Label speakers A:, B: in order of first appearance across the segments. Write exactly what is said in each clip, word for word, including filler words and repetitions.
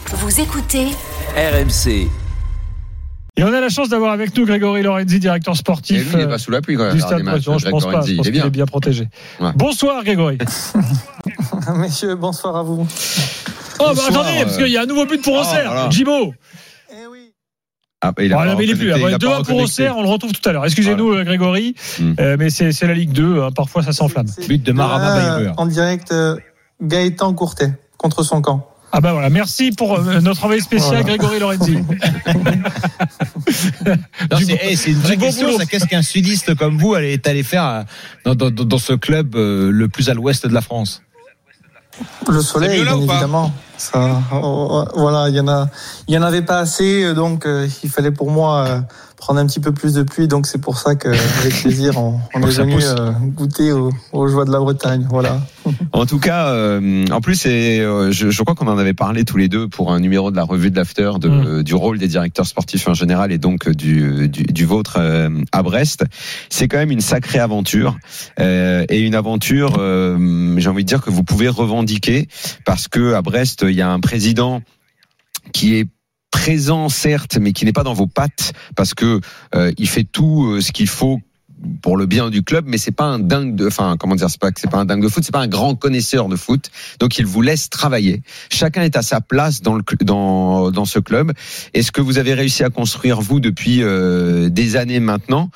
A: Vous écoutez
B: R M C.
C: Et on a la chance d'avoir avec nous Grégory Lorenzi, directeur sportif.
D: Et lui, il n'est pas sous la pluie, quoi.
C: Du Stade Breton, je pense pas. Je pense qu'il est bien protégé. Ouais. Bonsoir, Grégory.
E: Messieurs, bonsoir à vous.
C: Oh, bah attendez, euh... parce qu'il y a un nouveau but pour Auxerre. Oh, voilà. Jimbo.
E: Eh oui.
D: Ah, il a
C: oh, mais il est plus. deux un pour Auxerre, on le retrouve tout à l'heure. Excusez-nous, voilà. Grégory, mm. euh, mais c'est, c'est la Ligue deux. Hein, parfois, ça s'enflamme.
E: C'est but de Marama Bayreur. En direct, euh, Gaëtan Courtet contre son camp.
C: Ah ben voilà, merci pour euh, notre envoyé spécial voilà. Grégory Lorenzi.
F: Non, c'est, hey, c'est une vraie question, ça, qu'est-ce qu'un sudiste comme vous est allé faire dans, dans, dans ce club euh, le plus à l'ouest de la France?
E: Le soleil, bien évidemment. Ça, oh, voilà, il y en a, il y en avait pas assez, donc euh, il fallait pour moi euh, prendre un petit peu plus de pluie, donc c'est pour ça que, avec plaisir, on, on est venu euh, goûter aux, aux joies de la Bretagne, voilà.
D: En tout cas, euh, en plus, c'est, euh, je, je crois qu'on en avait parlé tous les deux pour un numéro de la revue de l'After de, mmh. du rôle des directeurs sportifs en général et donc du, du, du vôtre euh, à Brest. C'est quand même une sacrée aventure euh, et une aventure, euh, j'ai envie de dire que vous pouvez revendiquer parce que à Brest, il y a un président qui est présent certes, mais qui n'est pas dans vos pattes parce que euh, il fait tout euh, ce qu'il faut pour le bien du club, mais c'est pas un dingue de, enfin comment dire, c'est pas que c'est pas un dingue de foot, c'est pas un grand connaisseur de foot, donc il vous laisse travailler. Chacun est à sa place dans le dans dans ce club. Et ce que vous avez réussi à construire vous depuis euh, des années maintenant,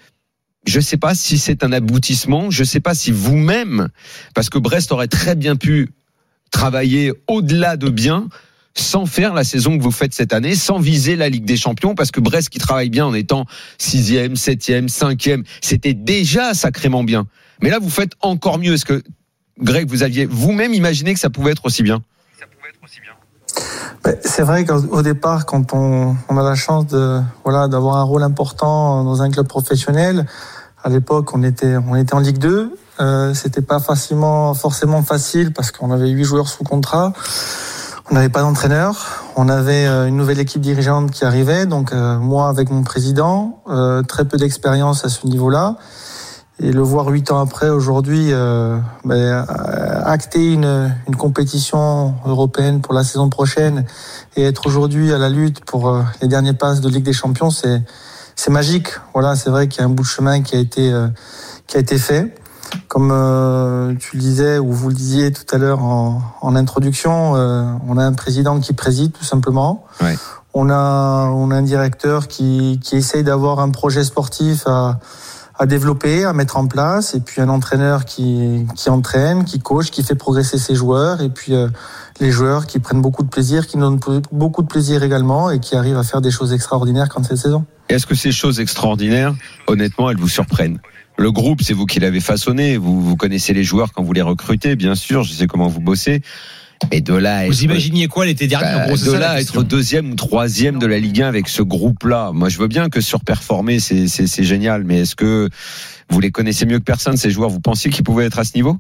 D: je sais pas si c'est un aboutissement, je sais pas si vous-même, parce que Brest aurait très bien pu travailler au-delà de bien, sans faire la saison que vous faites cette année, sans viser la Ligue des Champions, parce que Brest qui travaille bien en étant sixième, septième, cinquième, c'était déjà sacrément bien. Mais là, vous faites encore mieux. Est-ce que, Greg, vous aviez vous-même imaginé que ça pouvait être aussi bien?
E: Ça pouvait être aussi bien. C'est vrai qu'au départ, quand on, on a la chance de, voilà, d'avoir un rôle important dans un club professionnel, à l'époque, on était, on était en Ligue deux. Euh, c'était pas facilement, forcément facile parce qu'on avait huit joueurs sous contrat. On n'avait pas d'entraîneur. On avait une nouvelle équipe dirigeante qui arrivait. Donc, euh, moi, avec mon président, euh, très peu d'expérience à ce niveau-là. Et le voir huit ans après, aujourd'hui, euh, ben, acter une, une compétition européenne pour la saison prochaine et être aujourd'hui à la lutte pour euh, les derniers passes de Ligue des Champions, c'est, c'est magique. Voilà, c'est vrai qu'il y a un bout de chemin qui a été, euh, qui a été fait. Comme euh, tu le disais ou vous le disiez tout à l'heure en, en introduction, euh, on a un président qui préside tout simplement.
D: Ouais.
E: On a on a un directeur qui qui essaye d'avoir un projet sportif à à développer, à mettre en place, et puis un entraîneur qui qui entraîne, qui coach, qui fait progresser ses joueurs, et puis euh, les joueurs qui prennent beaucoup de plaisir, qui donnent beaucoup de plaisir également, et qui arrivent à faire des choses extraordinaires quand c'est saison.
D: Est-ce que ces choses extraordinaires, honnêtement, elles vous surprennent? Le groupe, c'est vous qui l'avez façonné. Vous, vous connaissez les joueurs quand vous les recrutez, bien sûr. Je sais comment vous bossez. Et de là,
F: vous être, imaginiez quoi l'été dernier?
D: Bah, de là, être deuxième ou troisième de la Ligue un avec ce groupe-là. Moi, je veux bien que surperformer, c'est, c'est, c'est génial. Mais est-ce que vous les connaissez mieux que personne, ces joueurs? Vous pensiez qu'ils pouvaient être à ce niveau?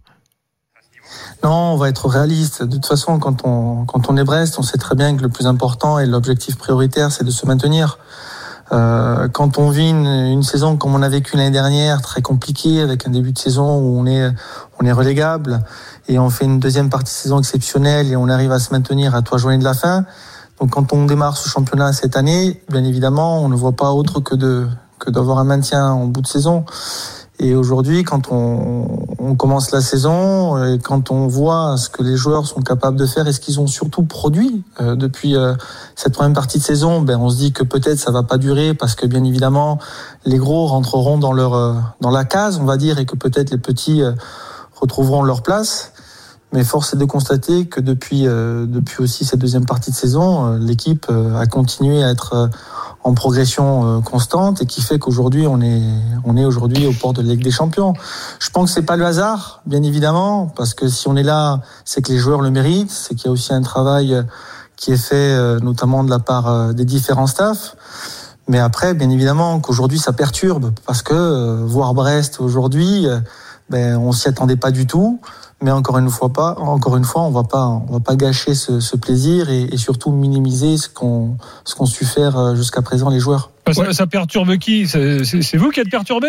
E: Non, on va être réaliste. De toute façon, quand on, quand on est Brest, on sait très bien que le plus important et l'objectif prioritaire, c'est de se maintenir. Euh, quand on vit une, une saison comme on a vécu l'année dernière, très compliquée, avec un début de saison où on est, on est relégable, et on fait une deuxième partie de saison exceptionnelle et on arrive à se maintenir à trois journées de la fin. Donc quand on démarre ce championnat cette année, bien évidemment, on ne voit pas autre que de, que d'avoir un maintien en bout de saison. Et aujourd'hui, quand on, on commence la saison, et quand on voit ce que les joueurs sont capables de faire et ce qu'ils ont surtout produit euh, depuis euh, cette première partie de saison, ben on se dit que peut-être ça va pas durer parce que bien évidemment les gros rentreront dans leur euh, dans la case, on va dire, et que peut-être les petits euh, retrouveront leur place. Mais force est de constater que depuis euh, depuis aussi cette deuxième partie de saison, euh, l'équipe euh, a continué à être euh, en progression euh, constante et qui fait qu'aujourd'hui on est on est aujourd'hui au port de la Ligue des Champions. Je pense que c'est pas le hasard, bien évidemment, parce que si on est là, c'est que les joueurs le méritent, c'est qu'il y a aussi un travail qui est fait euh, notamment de la part euh, des différents staffs. Mais après, bien évidemment, qu'aujourd'hui ça perturbe parce que euh, voir Brest aujourd'hui, euh, ben on s'y attendait pas du tout. Mais encore une fois pas, encore une fois, on va pas, on va pas gâcher ce, ce plaisir et, et surtout minimiser ce qu'on, ce qu'ont su faire jusqu'à présent les joueurs.
C: Ça, ouais. ça perturbe qui? c'est, c'est, c'est vous qui êtes perturbé?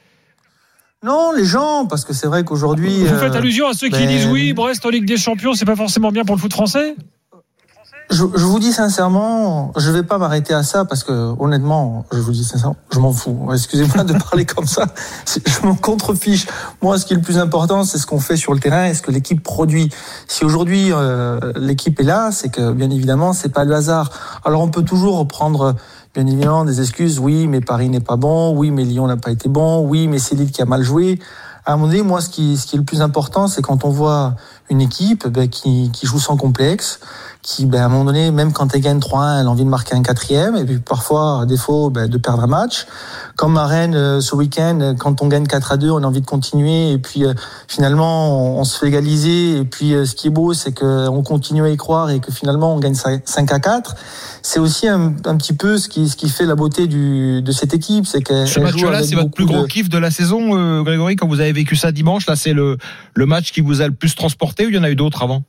E: Non, les gens, parce que c'est vrai qu'aujourd'hui.
C: Vous euh, faites allusion à ceux qui ben... disent oui, Brest en Ligue des Champions, c'est pas forcément bien pour le foot français?
E: Je, je vous dis sincèrement, je vais pas m'arrêter à ça parce que honnêtement, je vous dis sincèrement, je m'en fous. Excusez-moi de parler comme ça. Je m'en contrefiche. Moi, ce qui est le plus important, c'est ce qu'on fait sur le terrain et ce que l'équipe produit. Si aujourd'hui euh, l'équipe est là, c'est que bien évidemment, c'est pas le hasard. Alors on peut toujours prendre bien évidemment des excuses. Oui, mais Paris n'est pas bon. Oui, mais Lyon n'a pas été bon. Oui, mais c'est Lille qui a mal joué. À un moment donné, moi, ce qui, ce qui est le plus important, c'est quand on voit une équipe ben, qui, qui joue sans complexe, qui, ben, à un moment donné, même quand elle gagne trois un, elle a envie de marquer un quatrième, et puis parfois, à défaut, ben, de perdre un match. Comme à Rennes, euh, ce week-end, quand on gagne quatre à deux, on a envie de continuer, et puis euh, finalement, on, on se fait égaliser, et puis euh, ce qui est beau, c'est qu'on continue à y croire, et que finalement, on gagne cinq à quatre. C'est aussi un, un petit peu ce qui, ce qui fait la beauté du, de cette équipe, c'est qu'elle
F: Ce match-là, c'est votre plus gros de... kiff de la saison, euh, Grégory, quand vous avez vécu ça dimanche, là, c'est le, le match qui vous a le plus transporté, ou il y en a eu d'autres avant?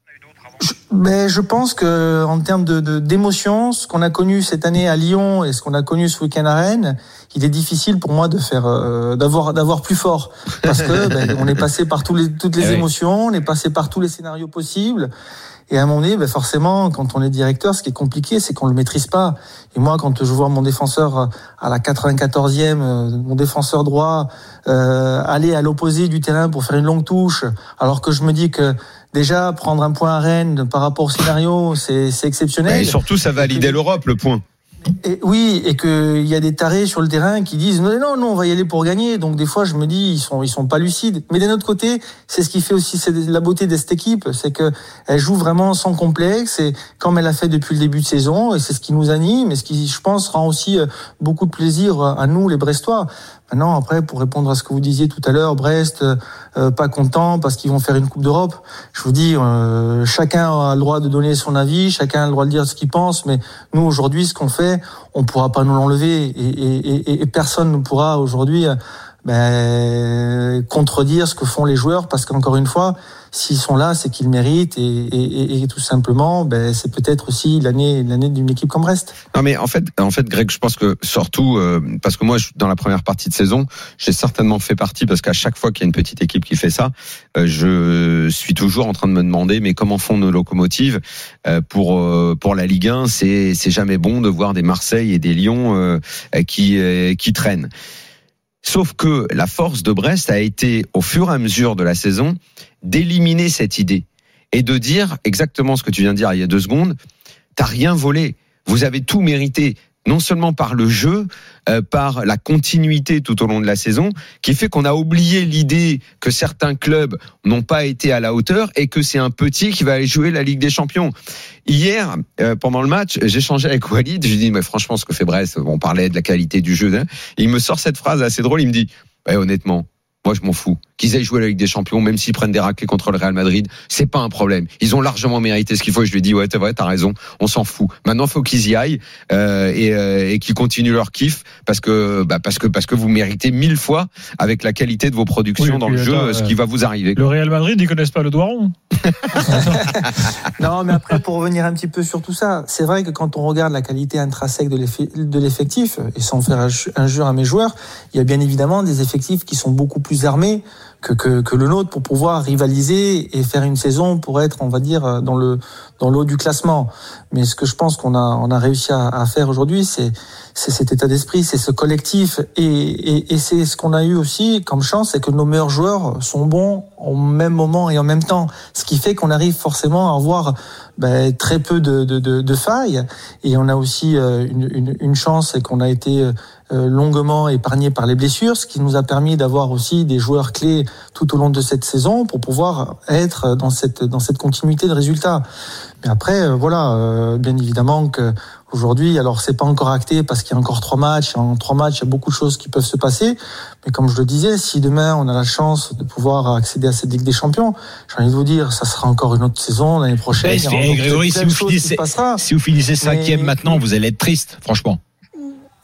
E: Je, ben, je pense que en termes de, de d'émotion, ce qu'on a connu cette année à Lyon et ce qu'on a connu ce week-end à Rennes, il est difficile pour moi de faire euh, d'avoir d'avoir plus fort parce que ben, on est passé par tous les toutes les eh émotions, oui. On est passé par tous les scénarios possibles. Et à un moment donné, ben forcément, quand on est directeur, ce qui est compliqué, c'est qu'on le maîtrise pas. Et moi, quand je vois mon défenseur à la quatre-vingt-quatorzième, mon défenseur droit, euh, aller à l'opposé du terrain pour faire une longue touche, alors que je me dis que déjà, prendre un point à Rennes par rapport au scénario, c'est, c'est exceptionnel.
D: Et surtout, ça validait l'Europe, le point.
E: Et oui, et qu'il y a des tarés sur le terrain qui disent non, non, non, on va y aller pour gagner. Donc des fois, je me dis, ils sont, ils sont pas lucides. Mais d'un autre côté, c'est ce qui fait aussi c'est la beauté de cette équipe, c'est que elle joue vraiment sans complexe et comme elle a fait depuis le début de saison. Et c'est ce qui nous anime et ce qui, je pense, rend aussi beaucoup de plaisir à nous, les Brestois. Maintenant, après, pour répondre à ce que vous disiez tout à l'heure, Brest, euh, pas content parce qu'ils vont faire une Coupe d'Europe. Je vous dis, euh, chacun a le droit de donner son avis, chacun a le droit de dire ce qu'il pense, mais nous, aujourd'hui, ce qu'on fait, on pourra pas nous l'enlever et, et, et, et personne ne pourra aujourd'hui ben, contredire ce que font les joueurs parce qu'encore une fois, s'ils sont là, c'est qu'ils méritent et, et, et tout simplement, ben, c'est peut-être aussi l'année, l'année d'une équipe comme Brest.
D: Non, mais en fait, en fait, Greg, je pense que surtout, euh, parce que moi, je, dans la première partie de saison, j'ai certainement fait partie parce qu'à chaque fois qu'il y a une petite équipe qui fait ça, euh, je suis toujours en train de me demander, mais comment font nos locomotives euh, pour euh, pour la Ligue un? C'est c'est jamais bon de voir des Marseille et des Lyon euh, qui euh, qui traînent. Sauf que la force de Brest a été, au fur et à mesure de la saison, d'éliminer cette idée et de dire exactement ce que tu viens de dire il y a deux secondes. T'as rien volé. Vous avez tout mérité. Non seulement par le jeu, euh, par la continuité tout au long de la saison, qui fait qu'on a oublié l'idée que certains clubs n'ont pas été à la hauteur et que c'est un petit qui va aller jouer la Ligue des Champions. Hier, euh, pendant le match, j'échangeais avec Walid, je lui dis mais franchement ce que fait Brest, on parlait de la qualité du jeu, hein, et il me sort cette phrase assez drôle, il me dit ouais, honnêtement, moi je m'en fous. Qu'ils aient joué la Ligue des Champions, même s'ils prennent des raclés contre le Real Madrid, c'est pas un problème. Ils ont largement mérité ce qu'il faut. Et je lui ai dit ouais, t'as vrai, t'as raison. On s'en fout. Maintenant, faut qu'ils y aillent euh, et, euh, et qu'ils continuent leur kiff parce que bah, parce que parce que vous méritez mille fois avec la qualité de vos productions oui, dans le jeu attends, ce qui va vous arriver.
C: Le Real Madrid, ils connaissent pas le doigt rond.
E: Non, mais après, pour revenir un petit peu sur tout ça, c'est vrai que quand on regarde la qualité intrinsèque de, de l'effectif, et sans faire injure à mes joueurs, il y a bien évidemment des effectifs qui sont beaucoup plus armés que, que, que le nôtre pour pouvoir rivaliser et faire une saison pour être, on va dire, dans le, dans le haut du classement. Mais ce que je pense qu'on a, on a réussi à, à faire aujourd'hui, c'est, c'est cet état d'esprit, c'est ce collectif et, et, et c'est ce qu'on a eu aussi comme chance, c'est que nos meilleurs joueurs sont bons au même moment et en même temps. Ce qui fait qu'on arrive forcément à avoir ben, très peu de, de, de, de failles et on a aussi une, une, une chance, c'est qu'on a été longuement épargné par les blessures, ce qui nous a permis d'avoir aussi des joueurs clés tout au long de cette saison pour pouvoir être dans cette dans cette continuité de résultats. Mais après, voilà, euh, bien évidemment que aujourd'hui, alors c'est pas encore acté parce qu'il y a encore trois matchs. En trois matchs, il y a beaucoup de choses qui peuvent se passer. Mais comme je le disais, si demain on a la chance de pouvoir accéder à cette Ligue des Champions, j'ai envie de vous dire, ça sera encore une autre saison l'année prochaine.
F: Mais Grégory, si vous finissez, si vous finissez cinquième maintenant, vous allez être triste, franchement.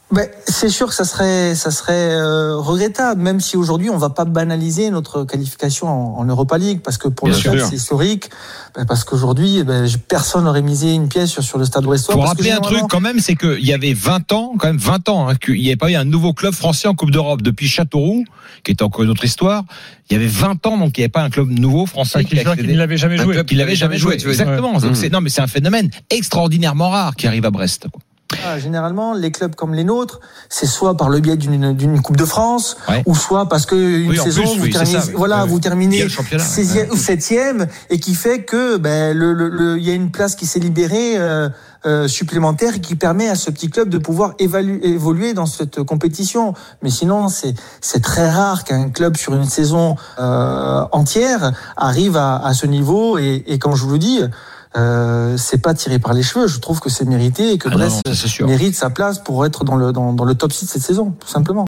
E: Ben, c'est sûr que ça serait, ça serait euh, regrettable, même si aujourd'hui on va pas banaliser notre qualification en, en Europa League, parce que pour Bien le Stade c'est historique, ben, parce qu'aujourd'hui ben, personne n'aurait misé une pièce sur, sur le Stade Brestois.
F: Faut rappeler un truc quand même, c'est qu'il y avait vingt ans, quand même vingt ans, hein, qu'il n'y avait pas eu un nouveau club français en Coupe d'Europe depuis Châteauroux, qui est encore une autre histoire. Il y avait vingt ans, donc il n'y avait pas un club nouveau français
C: qui, qui, qui ne l'avait jamais joué.
F: Qui l'avait jamais joué, joué. Exactement. Ouais. Donc, mmh. c'est, non, mais c'est un phénomène extraordinairement rare qui arrive à Brest, quoi.
E: Ah, généralement, les clubs comme les nôtres, c'est soit par le biais d'une, d'une Coupe de France, ouais. ou soit parce que une oui, saison, plus, vous, oui, terminez, ça, oui. voilà, oui. vous terminez seizième ou septième, et qui fait que ben le, le, le, y a une place qui s'est libérée euh, euh, supplémentaire et qui permet à ce petit club de pouvoir évaluer, évoluer dans cette compétition. Mais sinon, c'est c'est très rare qu'un club sur une saison euh, entière arrive à, à ce niveau. Et, et comme je vous le dis. Euh, c'est pas tiré par les cheveux. Je trouve que c'est mérité et que ah Brest non, non, mérite sa place pour être dans le dans, dans le top six cette saison, tout simplement.